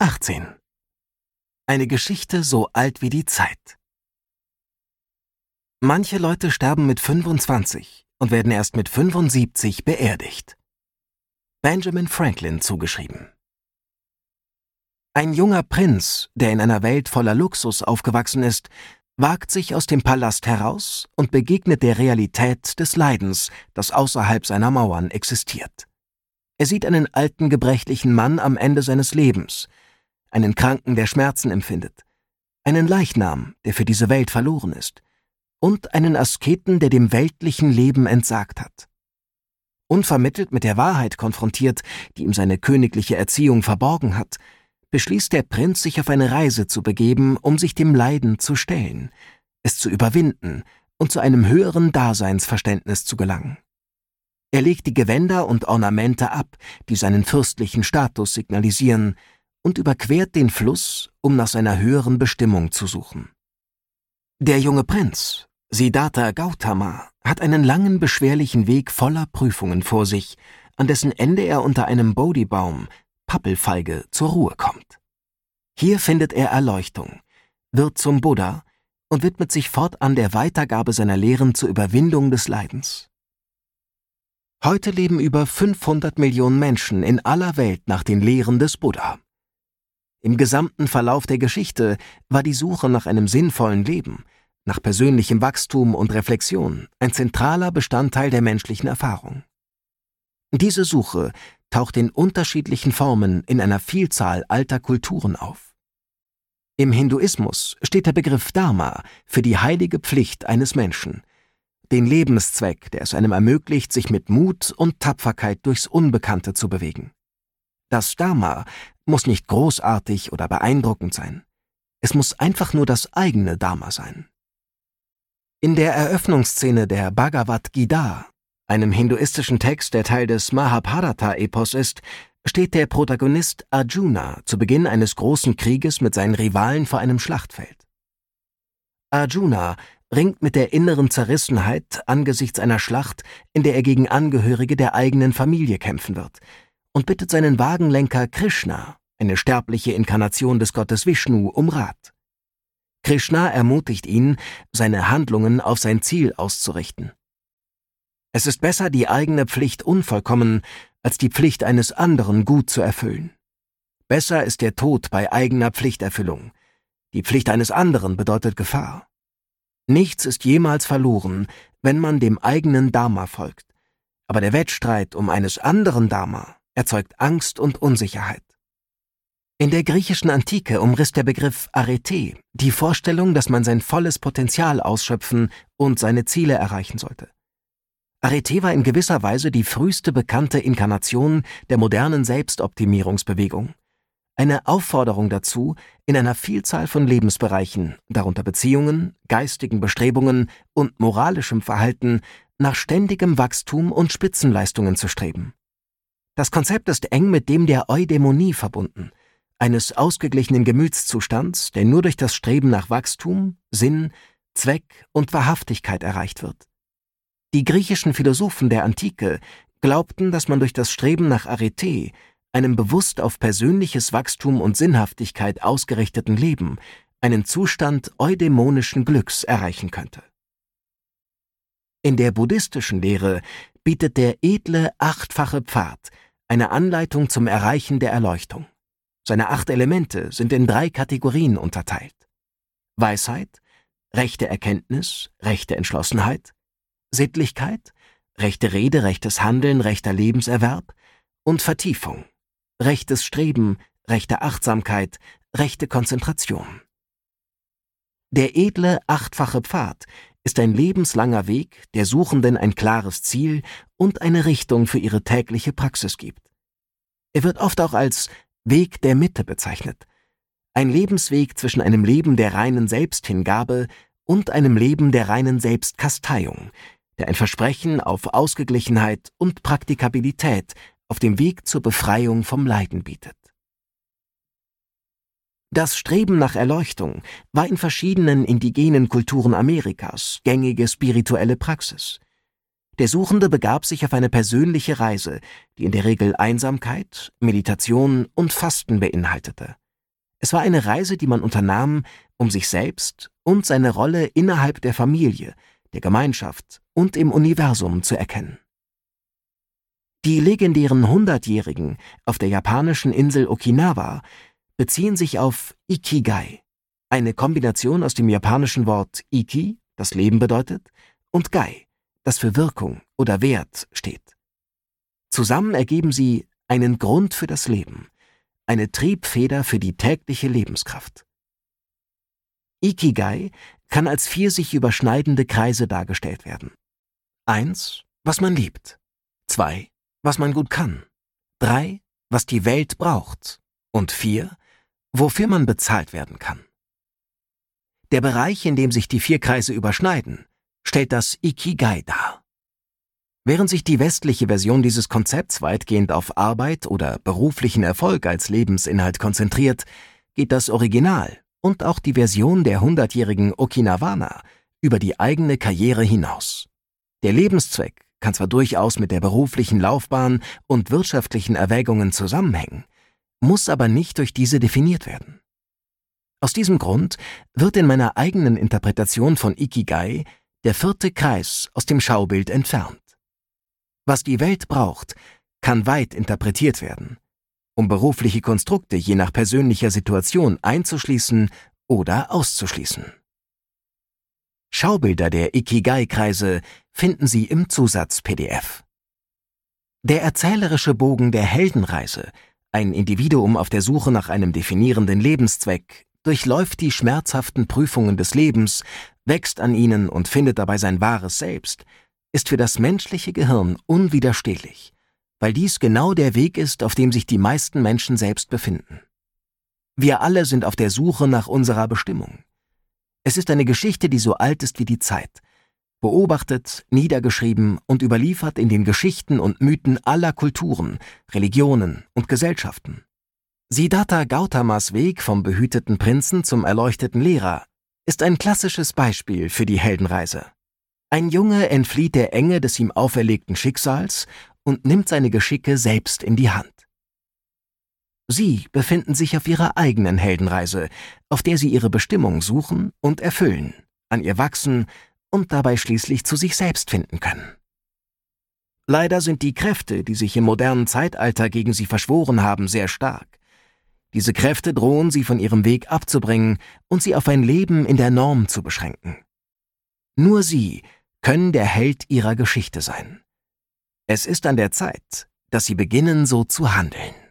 18. Eine Geschichte so alt wie die Zeit. Manche Leute sterben mit 25 und werden erst mit 75 beerdigt. Benjamin Franklin zugeschrieben. Ein junger Prinz, der in einer Welt voller Luxus aufgewachsen ist, wagt sich aus dem Palast heraus und begegnet der Realität des Leidens, das außerhalb seiner Mauern existiert. Er sieht einen alten, gebrechlichen Mann am Ende seines Lebens, einen Kranken, der Schmerzen empfindet, einen Leichnam, der für diese Welt verloren ist, und einen Asketen, der dem weltlichen Leben entsagt hat. Unvermittelt mit der Wahrheit konfrontiert, die ihm seine königliche Erziehung verborgen hat, beschließt der Prinz, sich auf eine Reise zu begeben, um sich dem Leiden zu stellen, es zu überwinden und zu einem höheren Daseinsverständnis zu gelangen. Er legt die Gewänder und Ornamente ab, die seinen fürstlichen Status signalisieren, und überquert den Fluss, um nach seiner höheren Bestimmung zu suchen. Der junge Prinz, Siddhartha Gautama, hat einen langen, beschwerlichen Weg voller Prüfungen vor sich, an dessen Ende er unter einem Bodhibaum, Pappelfeige, zur Ruhe kommt. Hier findet er Erleuchtung, wird zum Buddha und widmet sich fortan der Weitergabe seiner Lehren zur Überwindung des Leidens. Heute leben über 500 Millionen Menschen in aller Welt nach den Lehren des Buddha. Im gesamten Verlauf der Geschichte war die Suche nach einem sinnvollen Leben, nach persönlichem Wachstum und Reflexion ein zentraler Bestandteil der menschlichen Erfahrung. Diese Suche taucht in unterschiedlichen Formen in einer Vielzahl alter Kulturen auf. Im Hinduismus steht der Begriff Dharma für die heilige Pflicht eines Menschen, den Lebenszweck, der es einem ermöglicht, sich mit Mut und Tapferkeit durchs Unbekannte zu bewegen. Das Dharma muss nicht großartig oder beeindruckend sein. Es muss einfach nur das eigene Dharma sein. In der Eröffnungsszene der Bhagavad Gita, einem hinduistischen Text, der Teil des Mahabharata-Epos ist, steht der Protagonist Arjuna zu Beginn eines großen Krieges mit seinen Rivalen vor einem Schlachtfeld. Arjuna ringt mit der inneren Zerrissenheit angesichts einer Schlacht, in der er gegen Angehörige der eigenen Familie kämpfen wird, und bittet seinen Wagenlenker Krishna, eine sterbliche Inkarnation des Gottes Vishnu, um Rat. Krishna ermutigt ihn, seine Handlungen auf sein Ziel auszurichten. Es ist besser, die eigene Pflicht unvollkommen, als die Pflicht eines anderen gut zu erfüllen. Besser ist der Tod bei eigener Pflichterfüllung. Die Pflicht eines anderen bedeutet Gefahr. Nichts ist jemals verloren, wenn man dem eigenen Dharma folgt. Aber der Wettstreit um eines anderen Dharma erzeugt Angst und Unsicherheit. In der griechischen Antike umriss der Begriff Arete die Vorstellung, dass man sein volles Potenzial ausschöpfen und seine Ziele erreichen sollte. Arete war in gewisser Weise die früheste bekannte Inkarnation der modernen Selbstoptimierungsbewegung. Eine Aufforderung dazu, in einer Vielzahl von Lebensbereichen, darunter Beziehungen, geistigen Bestrebungen und moralischem Verhalten, nach ständigem Wachstum und Spitzenleistungen zu streben. Das Konzept ist eng mit dem der Eudämonie verbunden, eines ausgeglichenen Gemütszustands, der nur durch das Streben nach Wachstum, Sinn, Zweck und Wahrhaftigkeit erreicht wird. Die griechischen Philosophen der Antike glaubten, dass man durch das Streben nach Arete, einem bewusst auf persönliches Wachstum und Sinnhaftigkeit ausgerichteten Leben, einen Zustand eudämonischen Glücks erreichen könnte. In der buddhistischen Lehre bietet der edle achtfache Pfad eine Anleitung zum Erreichen der Erleuchtung. Seine 8 Elemente sind in 3 Kategorien unterteilt: Weisheit, rechte Erkenntnis, rechte Entschlossenheit, Sittlichkeit, rechte Rede, rechtes Handeln, rechter Lebenserwerb und Vertiefung, rechtes Streben, rechte Achtsamkeit, rechte Konzentration. Der edle achtfache Pfad ist ein lebenslanger Weg, der Suchenden ein klares Ziel und eine Richtung für ihre tägliche Praxis gibt. Er wird oft auch als Weg der Mitte bezeichnet, ein Lebensweg zwischen einem Leben der reinen Selbsthingabe und einem Leben der reinen Selbstkasteiung, der ein Versprechen auf Ausgeglichenheit und Praktikabilität auf dem Weg zur Befreiung vom Leiden bietet. Das Streben nach Erleuchtung war in verschiedenen indigenen Kulturen Amerikas gängige spirituelle Praxis. Der Suchende begab sich auf eine persönliche Reise, die in der Regel Einsamkeit, Meditation und Fasten beinhaltete. Es war eine Reise, die man unternahm, um sich selbst und seine Rolle innerhalb der Familie, der Gemeinschaft und im Universum zu erkennen. Die legendären 100-Jährigen auf der japanischen Insel Okinawa beziehen sich auf Ikigai, eine Kombination aus dem japanischen Wort Iki, das Leben bedeutet, und Gai, das für Wirkung oder Wert steht. Zusammen ergeben sie einen Grund für das Leben, eine Triebfeder für die tägliche Lebenskraft. Ikigai kann als 4 sich überschneidende Kreise dargestellt werden. 1, was man liebt. 2, was man gut kann. 3, was die Welt braucht. Und 4, wofür man bezahlt werden kann. Der Bereich, in dem sich die 4 Kreise überschneiden, stellt das Ikigai dar. Während sich die westliche Version dieses Konzepts weitgehend auf Arbeit oder beruflichen Erfolg als Lebensinhalt konzentriert, geht das Original und auch die Version der 100-jährigen Okinawaner über die eigene Karriere hinaus. Der Lebenszweck kann zwar durchaus mit der beruflichen Laufbahn und wirtschaftlichen Erwägungen zusammenhängen, muss aber nicht durch diese definiert werden. Aus diesem Grund wird in meiner eigenen Interpretation von Ikigai der 4. Kreis aus dem Schaubild entfernt. Was die Welt braucht, kann weit interpretiert werden, um berufliche Konstrukte je nach persönlicher Situation einzuschließen oder auszuschließen. Schaubilder der Ikigai-Kreise finden Sie im Zusatz-PDF. Der erzählerische Bogen der Heldenreise, ein Individuum auf der Suche nach einem definierenden Lebenszweck, durchläuft die schmerzhaften Prüfungen des Lebens, wächst an ihnen und findet dabei sein wahres Selbst, ist für das menschliche Gehirn unwiderstehlich, weil dies genau der Weg ist, auf dem sich die meisten Menschen selbst befinden. Wir alle sind auf der Suche nach unserer Bestimmung. Es ist eine Geschichte, die so alt ist wie die Zeit, beobachtet, niedergeschrieben und überliefert in den Geschichten und Mythen aller Kulturen, Religionen und Gesellschaften. Siddhartha Gautamas Weg vom behüteten Prinzen zum erleuchteten Lehrer ist ein klassisches Beispiel für die Heldenreise. Ein Junge entflieht der Enge des ihm auferlegten Schicksals und nimmt seine Geschicke selbst in die Hand. Sie befinden sich auf ihrer eigenen Heldenreise, auf der sie ihre Bestimmung suchen und erfüllen, an ihr wachsen und dabei schließlich zu sich selbst finden können. Leider sind die Kräfte, die sich im modernen Zeitalter gegen sie verschworen haben, sehr stark. Diese Kräfte drohen, sie von ihrem Weg abzubringen und sie auf ein Leben in der Norm zu beschränken. Nur sie können der Held ihrer Geschichte sein. Es ist an der Zeit, dass sie beginnen, so zu handeln.